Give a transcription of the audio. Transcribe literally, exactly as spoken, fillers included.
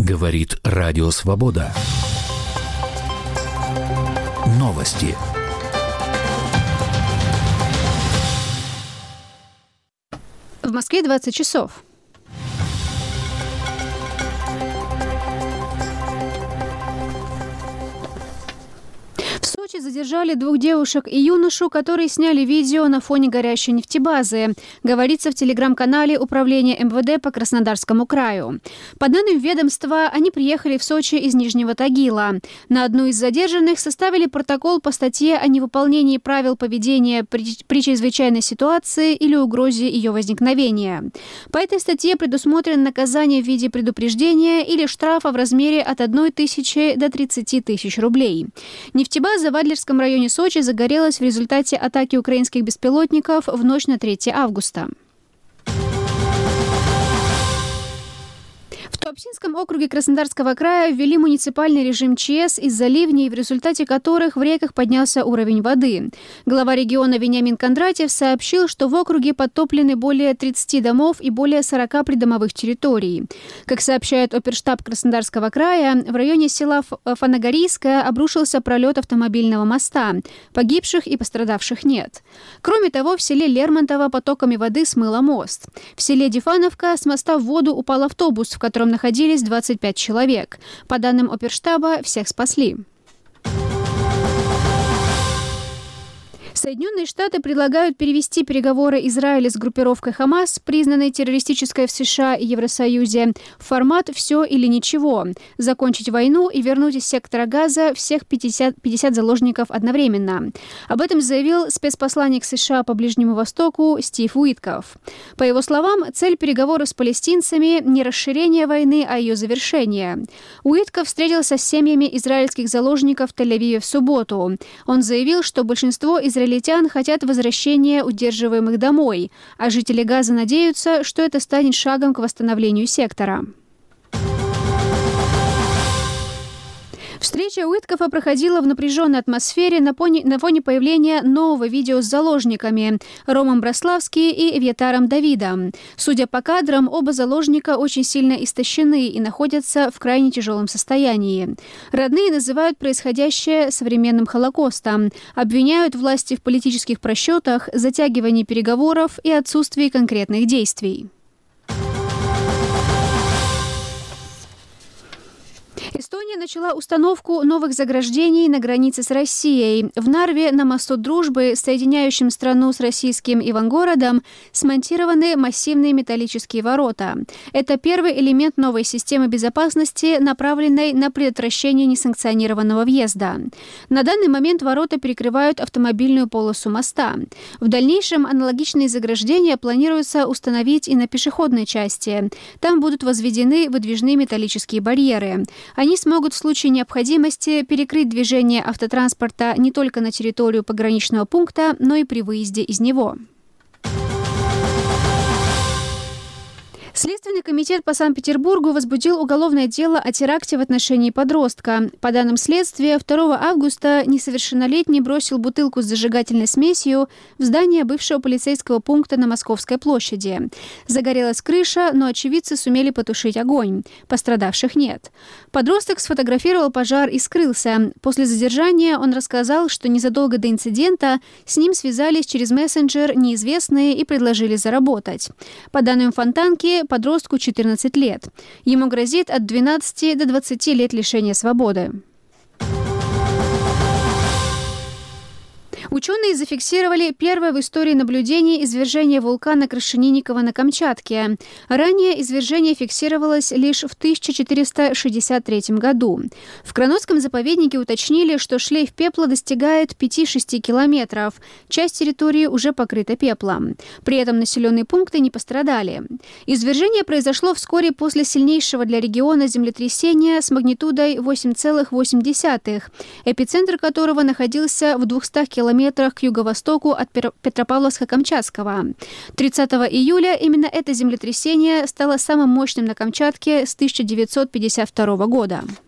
Говорит Радио Свобода. Новости. В Москве двадцать часов. В Сочи задержали двух девушек и юношу, которые сняли видео на фоне горящей нефтебазы. Говорится в телеграм-канале Управления эм вэ дэ по Краснодарскому краю. По данным ведомства, они приехали в Сочи из Нижнего Тагила. На одну из задержанных составили протокол по статье о невыполнении правил поведения при, при чрезвычайной ситуации или угрозе ее возникновения. По этой статье предусмотрено наказание в виде предупреждения или штрафа в размере от одной тысячи до тридцати тысяч рублей. Нефтебаза в Адлерском районе Сочи загорелась в результате атаки украинских беспилотников в ночь на третье августа. В Туапсинском округе Краснодарского края ввели муниципальный режим ЧС из-за ливней, в результате которых в реках поднялся уровень воды. Глава региона Вениамин Кондратьев сообщил, что в округе подтоплены более тридцати домов и более сорока придомовых территорий. Как сообщает оперштаб Краснодарского края, в районе села Фанагорийское обрушился пролет автомобильного моста. Погибших и пострадавших нет. Кроме того, в селе Лермонтово потоками воды смыло мост. В селе Дифановка с моста в воду упал автобус, в котором находились двадцать пять человек. По данным оперштаба, всех спасли. Соединенные Штаты предлагают перевести переговоры Израиля с группировкой Хамас, признанной террористической в США и Евросоюзе, в формат «все или ничего», закончить войну и вернуть из сектора Газа всех пятьдесят, пятьдесят заложников одновременно. Об этом заявил спецпосланник США по Ближнему Востоку Стив Уитков. По его словам, цель переговоров с палестинцами – не расширение войны, а ее завершение. Уитков встретился с семьями израильских заложников в Тель-Авиве в субботу. Он заявил, что большинство израильтян хотят возвращения удерживаемых домой, а жители Газа надеются, что это станет шагом к восстановлению сектора. Встреча Уиткофа проходила в напряженной атмосфере на фоне, на фоне появления нового видео с заложниками – Ромом Браславски и Эвьятаром Давидом. Судя по кадрам, оба заложника очень сильно истощены и находятся в крайне тяжелом состоянии. Родные называют происходящее современным Холокостом, обвиняют власти в политических просчетах, затягивании переговоров и отсутствии конкретных действий. Эстония начала установку новых заграждений на границе с Россией. В Нарве на мосту Дружбы, соединяющем страну с российским Ивангородом, смонтированы массивные металлические ворота. Это первый элемент новой системы безопасности, направленной на предотвращение несанкционированного въезда. На данный момент ворота перекрывают автомобильную полосу моста. В дальнейшем аналогичные заграждения планируется установить и на пешеходной части. Там будут возведены выдвижные металлические барьеры. Они смогут в случае необходимости перекрыть движение автотранспорта не только на территорию пограничного пункта, но и при выезде из него. Следственный комитет по Санкт-Петербургу возбудил уголовное дело о теракте в отношении подростка. По данным следствия, второго августа несовершеннолетний бросил бутылку с зажигательной смесью в здание бывшего полицейского пункта на Московской площади. Загорелась крыша, но очевидцы сумели потушить огонь. Пострадавших нет. Подросток сфотографировал пожар и скрылся. После задержания он рассказал, что незадолго до инцидента с ним связались через мессенджер неизвестные и предложили заработать. По данным Фонтанки, подростку четырнадцать лет. Ему грозит от двенадцати до двадцати лет лишения свободы. Ученые зафиксировали первое в истории наблюдение извержения вулкана Крашенинникова на Камчатке. Ранее извержение фиксировалось лишь в тысяча четыреста шестьдесят третьем году. В Кранотском заповеднике уточнили, что шлейф пепла достигает пяти-шести километров. Часть территории уже покрыта пеплом. При этом населенные пункты не пострадали. Извержение произошло вскоре после сильнейшего для региона землетрясения с магнитудой восемь целых восемь десятых, эпицентр которого находился в двухстах километрах к юго-востоку от Петропавловска-Камчатского. тридцатого июля именно это землетрясение стало самым мощным на Камчатке с тысяча девятьсот пятьдесят второго года.